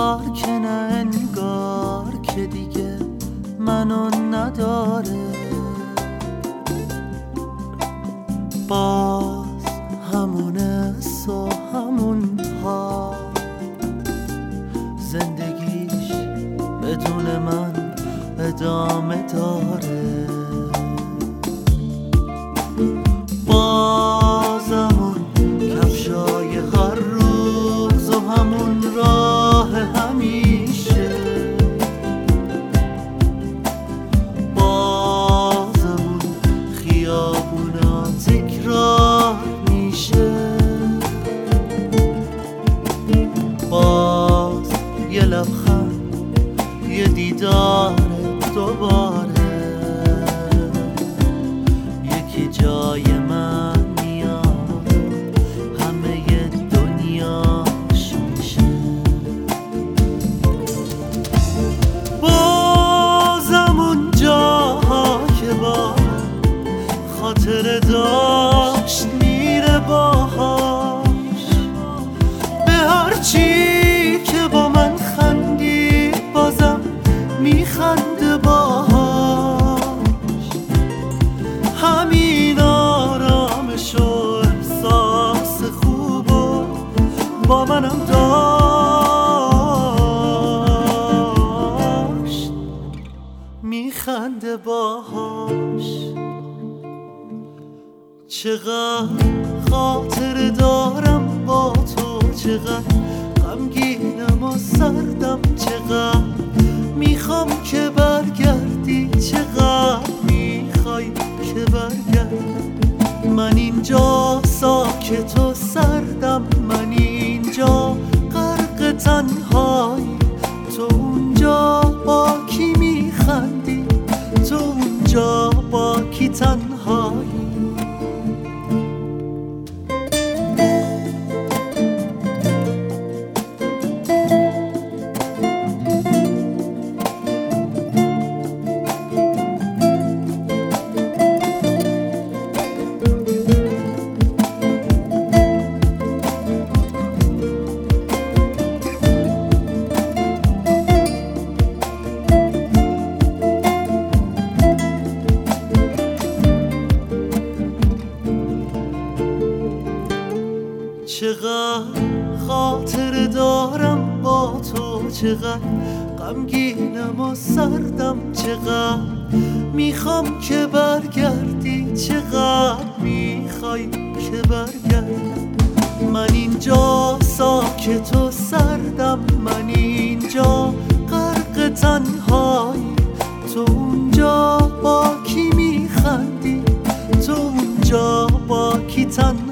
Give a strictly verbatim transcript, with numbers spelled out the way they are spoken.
انگار که نه انگار که دیگه منو نداره، باز همون حس و همون حال، زندگیش بدون من ادامه داره. باز همون کفشای هر روز و همون راه همیشه، باز همون خیابونا تکرار میشه، باز یه لبخند، یه دیدار دوباره، یکی جای من میاد همه دنیاش میشه. بازم اون جاها که با خاطر داشت میره باهاش، به هرچی که با من خندید بازم میخنده باهاش. همین آرامش و احساس خوب و با منم داشت، میخنده باهاش. چقدر خاطر دارم با تو، چقدر غمگینم و سردم، چقدر میخوام که برگردی، چقدر میخوای که برگردم. من اینجا ساکت و سردم، من اینجا غرق تنهایی، تو اونجا با کی میخندی، تو اونجا با کی تنهایی. چقدر خاطر دارم با تو، چقدر غمگینم و سردم، چقدر میخوام که برگردی، چقدر میخوای که برگردم. من اینجا ساکت و سردم، من اینجا غرق تنهایی، تو اونجا با کی میخندی، تو اونجا با کی تنهایی.